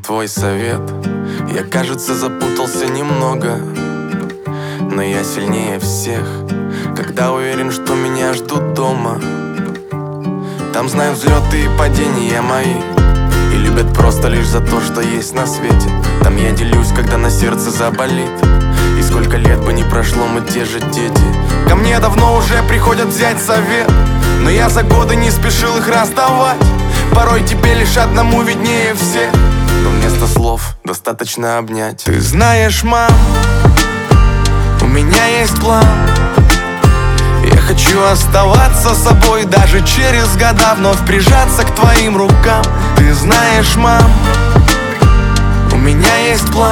твой совет. Я, кажется, запутался немного, но я сильнее всех, когда уверен, что меня ждут дома. Там знают взлеты и падения мои, и любят просто лишь за то, что есть на свете. Там я делюсь, когда на сердце заболит, и сколько лет бы ни прошло, мы те же дети. Ко мне давно уже приходят взять совет, но я за годы не спешил их раздавать. Порой тебе лишь одному виднее всех, но вместо слов достаточно обнять. Ты знаешь, мам, у меня есть план. Я хочу оставаться собой даже через года, вновь прижаться к твоим рукам. Ты знаешь, мам, у меня есть план.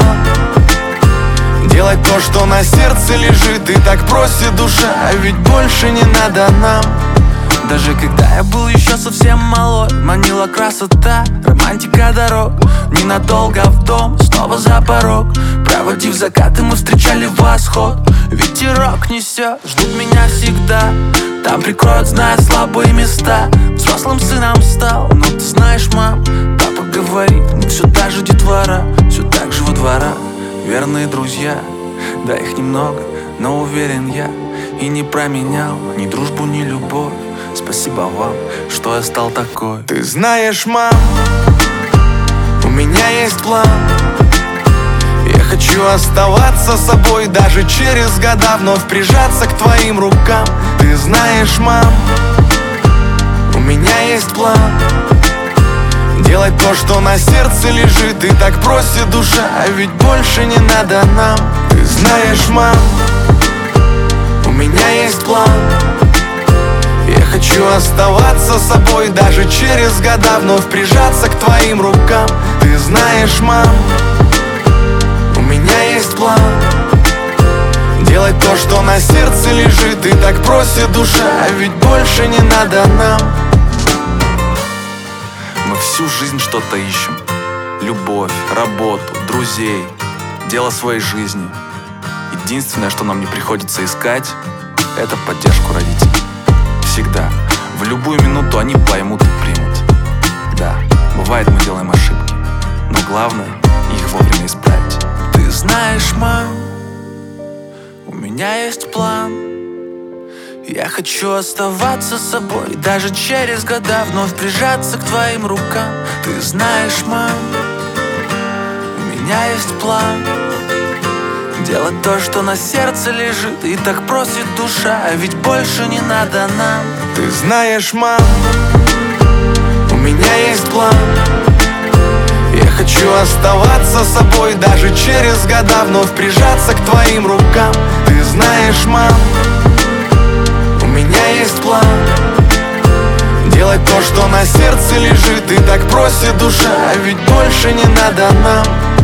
Делать то, что на сердце лежит, и так просит душа, а ведь больше не надо нам. Даже когда я был еще совсем малой, манила красота, романтика дорог. Ненадолго в дом, снова за порог. Проводив закаты, мы встречали восход. Ветерок несет, ждут меня всегда. Там прикроют, зная слабые места. Взрослым сыном стал, но ты знаешь, мам, папа говорит, мы все та же детвора, все так же во дворах. Верные друзья, да их немного, но уверен я, и не променял ни дружбу, ни любовь. Спасибо вам, что я стал такой. Ты знаешь, мам, у меня есть план. Я хочу оставаться собой даже через года, вновь прижаться к твоим рукам. Ты знаешь, мам, у меня есть план. Делать то, что на сердце лежит, и так просит душа, а ведь больше не надо нам. Ты знаешь, мам, у меня есть план. Я хочу оставаться собой даже через года, вновь прижаться к твоим рукам. Ты знаешь, мам, у меня есть план. Делать то, что на сердце лежит, и так просит душа, а ведь больше не надо нам. Мы всю жизнь что-то ищем: любовь, работу, друзей, дело своей жизни. Единственное, что нам не приходится искать, это поддержку родителей. Всегда, в любую минуту они поймут и примут. Да, бывает, мы делаем ошибки, но главное их вовремя исправить. Ты знаешь, мам, у меня есть план. Я хочу оставаться собой даже через года, вновь прижаться к твоим рукам. Ты знаешь, мам, у меня есть план. Делать то, что на сердце лежит, и так просит душа, а ведь больше не надо нам. Ты знаешь, мам, у меня есть план. Я хочу оставаться собой даже через года, вновь прижаться к твоим рукам. Ты знаешь, мам, у меня есть план. Делать то, что на сердце лежит, и так просит душа, а ведь больше не надо нам.